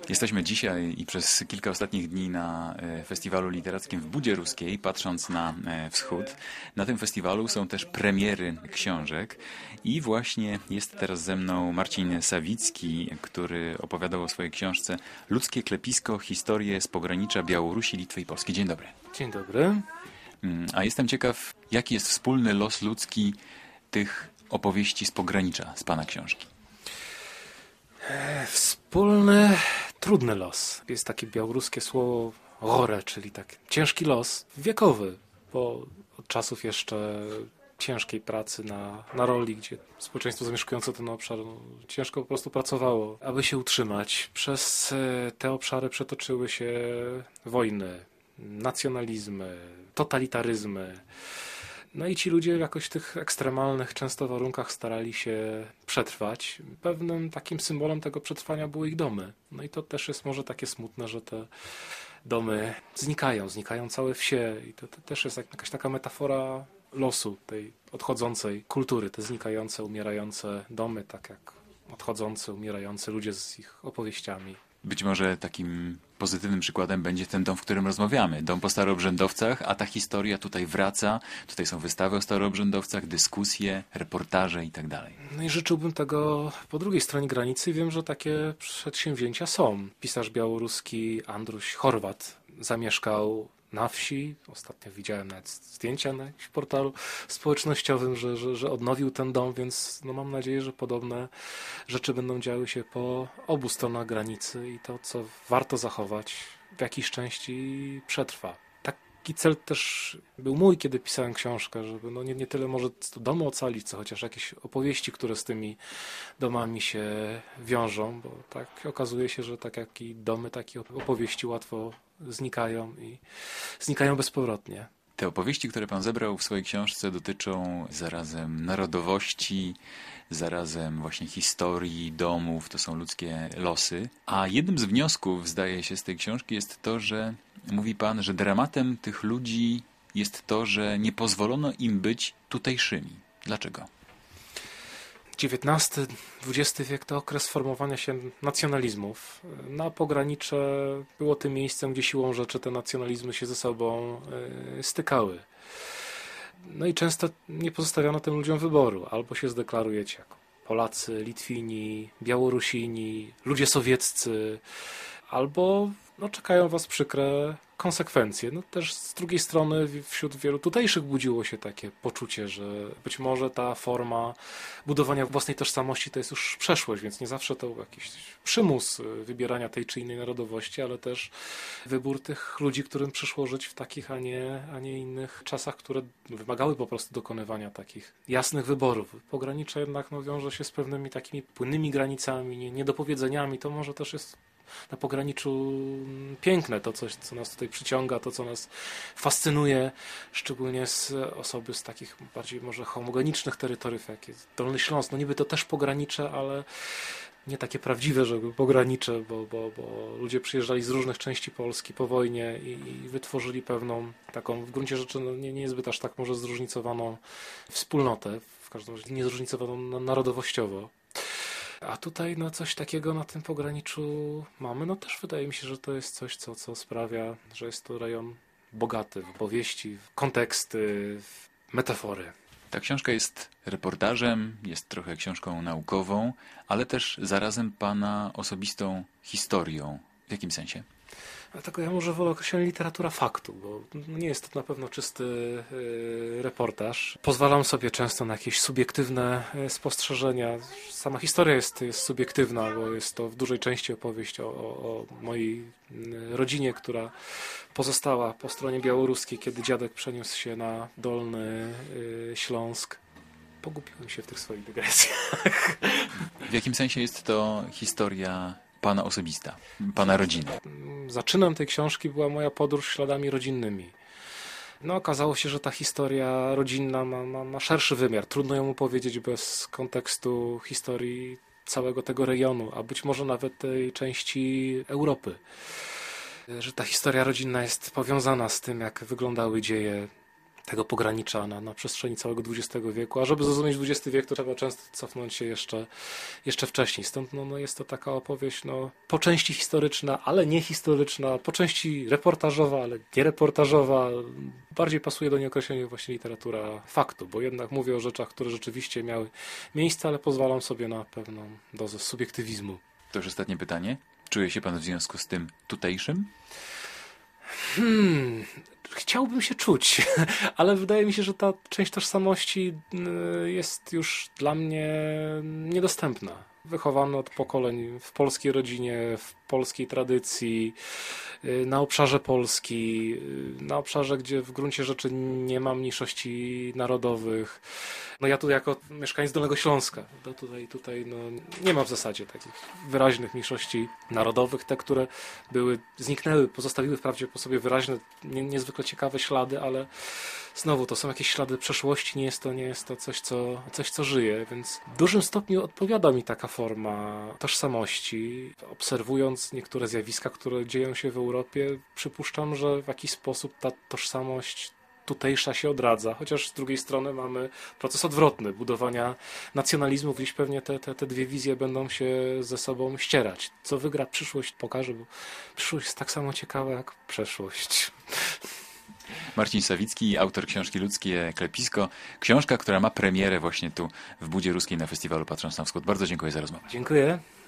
Jesteśmy dzisiaj i przez kilka ostatnich dni na festiwalu literackim w Budzie Ruskiej, patrząc na wschód. Na tym festiwalu są też premiery książek i właśnie jest teraz ze mną Marcin Sawicki, który opowiadał o swojej książce Ludzkie klepisko. Historie z pogranicza Białorusi, Litwy i Polski. Dzień dobry. Dzień dobry. A jestem ciekaw, jaki jest wspólny los ludzki tych opowieści z pogranicza, z pana książki? Wspólny, trudny los. Jest takie białoruskie słowo gore, czyli tak ciężki los, wiekowy, bo od czasów jeszcze ciężkiej pracy na roli, gdzie społeczeństwo zamieszkujące ten obszar ciężko po prostu pracowało, aby się utrzymać. Przez te obszary przetoczyły się wojny, nacjonalizmy, totalitaryzmy. No i ci ludzie jakoś w tych ekstremalnych często warunkach starali się przetrwać. Pewnym takim symbolem tego przetrwania były ich domy. No i to też jest może takie smutne, że te domy znikają całe wsie. I to też jest jakaś taka metafora losu tej odchodzącej kultury. Te znikające, umierające domy, tak jak odchodzący, umierający ludzie z ich opowieściami. Być może takim pozytywnym przykładem będzie ten dom, w którym rozmawiamy. Dom po staroobrzędowcach, a ta historia tutaj wraca. Tutaj są wystawy o staroobrzędowcach, dyskusje, reportaże i tak dalej. No i życzyłbym tego po drugiej stronie granicy. Wiem, że takie przedsięwzięcia są. Pisarz białoruski Andruś Chorwat zamieszkał na wsi. Ostatnio widziałem nawet zdjęcia na jakimś portalu społecznościowym, że odnowił ten dom, więc no mam nadzieję, że podobne rzeczy będą działy się po obu stronach granicy i to, co warto zachować, w jakiejś części przetrwa. Taki cel też był mój, kiedy pisałem książkę, żeby no nie tyle może domy ocalić, co chociaż jakieś opowieści, które z tymi domami się wiążą, bo tak okazuje się, że tak jak i domy, takie opowieści łatwo znikają i znikają bezpowrotnie. Te opowieści, które pan zebrał w swojej książce, dotyczą zarazem narodowości, zarazem właśnie historii, domów, to są ludzkie losy. A jednym z wniosków, zdaje się, z tej książki jest to, że mówi pan, że dramatem tych ludzi jest to, że nie pozwolono im być tutejszymi. Dlaczego? XIX-XX wiek to okres formowania się nacjonalizmów. Na pogranicze było tym miejscem, gdzie siłą rzeczy te nacjonalizmy się ze sobą stykały. No i często nie pozostawiono tym ludziom wyboru. Albo się zdeklarujecie jako Polacy, Litwini, Białorusini, ludzie sowieccy, albo no, czekają was przykre konsekwencje. No też z drugiej strony wśród wielu tutejszych budziło się takie poczucie, że być może ta forma budowania własnej tożsamości to jest już przeszłość, więc nie zawsze to jakiś przymus wybierania tej czy innej narodowości, ale też wybór tych ludzi, którym przyszło żyć w takich, a nie innych czasach, które wymagały po prostu dokonywania takich jasnych wyborów. Pogranicze jednak no, wiąże się z pewnymi takimi płynnymi granicami, niedopowiedzeniami. To może też jest na pograniczu piękne, to coś, co nas tutaj przyciąga, to, co nas fascynuje, szczególnie z osoby z takich bardziej może homogenicznych terytoriów, jak jest Dolny Śląsk. No niby to też pogranicze, ale nie takie prawdziwe, żeby pogranicze, bo ludzie przyjeżdżali z różnych części Polski po wojnie i wytworzyli pewną taką w gruncie rzeczy no, niezbyt aż tak może zróżnicowaną wspólnotę, w każdym razie niezróżnicowaną narodowościowo. A tutaj no, coś takiego na tym pograniczu mamy. No też wydaje mi się, że to jest coś, co sprawia, że jest to rejon bogaty w opowieści, w konteksty, w metafory. Ta książka jest reportażem, jest trochę książką naukową, ale też zarazem pana osobistą historią. W jakim sensie? Dlatego ja może wolę określenie literatura faktu, bo nie jest to na pewno czysty reportaż. Pozwalam sobie często na jakieś subiektywne spostrzeżenia. Sama historia jest subiektywna, bo jest to w dużej części opowieść o mojej rodzinie, która pozostała po stronie białoruskiej, kiedy dziadek przeniósł się na Dolny Śląsk. Pogubiłem się w tych swoich dygresjach. W jakim sensie jest to historia pana osobista, pana rodziny? Zaczynem tej książki była moja podróż śladami rodzinnymi. No okazało się, że ta historia rodzinna ma szerszy wymiar. Trudno ją opowiedzieć bez kontekstu historii całego tego rejonu, a być może nawet tej części Europy. Że ta historia rodzinna jest powiązana z tym, jak wyglądały dzieje tego pogranicza na przestrzeni całego XX wieku. A żeby zrozumieć XX wiek, to trzeba często cofnąć się jeszcze wcześniej. Stąd jest to taka opowieść po części historyczna, ale nie historyczna, po części reportażowa, ale nie reportażowa. Bardziej pasuje do niej określenie właśnie literatura faktu, bo jednak mówię o rzeczach, które rzeczywiście miały miejsce, ale pozwalam sobie na pewną dozę subiektywizmu. To już ostatnie pytanie. Czuje się pan w związku z tym tutejszym? Chciałbym się czuć, ale wydaje mi się, że ta część tożsamości jest już dla mnie niedostępna. Wychowany od pokoleń w polskiej rodzinie, w polskiej tradycji, na obszarze Polski, na obszarze, gdzie w gruncie rzeczy nie ma mniejszości narodowych. Ja tu jako mieszkaniec Dolnego Śląska, tutaj nie ma w zasadzie takich wyraźnych mniejszości narodowych. Te, które zniknęły, pozostawiły wprawdzie po sobie wyraźne, niezwykle ciekawe ślady, ale znowu to są jakieś ślady przeszłości, nie jest to coś, co żyje, więc w dużym stopniu odpowiada mi taka forma tożsamości. Obserwując niektóre zjawiska, które dzieją się w Europie, przypuszczam, że w jakiś sposób ta tożsamość tutejsza się odradza, chociaż z drugiej strony mamy proces odwrotny, budowania nacjonalizmu, gdzieś pewnie te dwie wizje będą się ze sobą ścierać. Co wygra przyszłość, pokaże, bo przyszłość jest tak samo ciekawa jak przeszłość. Marcin Sawicki, autor książki Ludzkie Klepisko. Książka, która ma premierę właśnie tu w Budzie Ruskiej na festiwalu Patrząc na Wschód. Bardzo dziękuję za rozmowę. Dziękuję.